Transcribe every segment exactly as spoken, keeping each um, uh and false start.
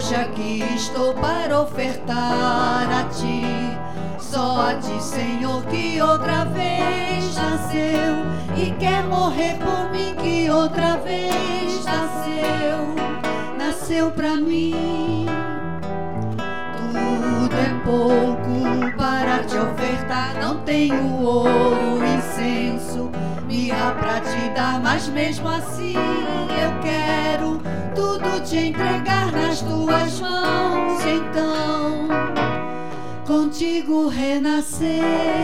Hoje aqui estou para ofertar a ti, só a ti, Senhor, que outra vez nasceu e quer morrer por mim, que outra vez nasceu, nasceu pra mim. Tudo é pouco para te ofertar, não tenho ouro, incenso, mirra pra te dar, mas mesmo assim eu quero tudo te entregar nas tuas mãos. Então contigo renascer.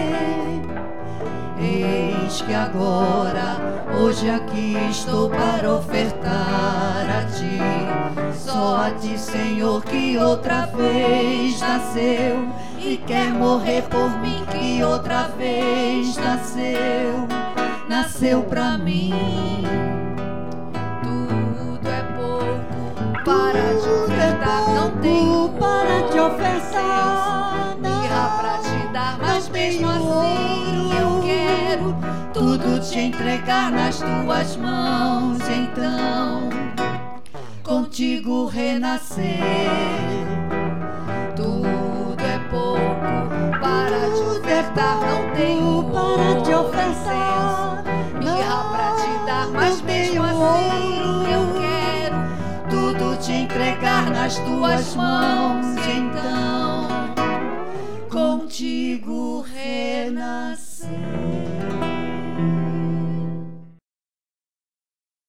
Eis que agora, hoje aqui estou para ofertar a ti, só a ti, Senhor, que outra vez nasceu e quer morrer por mim, que outra vez nasceu, nasceu pra mim. Tudo é pouco para te ofertar, não tenho para te ofertar, mirra pra te dar, mas mesmo assim eu quero tudo te entregar nas tuas mãos. Então contigo renascer. Tudo é pouco para te ofertar, não tenho para te ofertar, mirra pra te dar, mas mesmo assim eu quero tudo te entregar nas tuas mãos. Então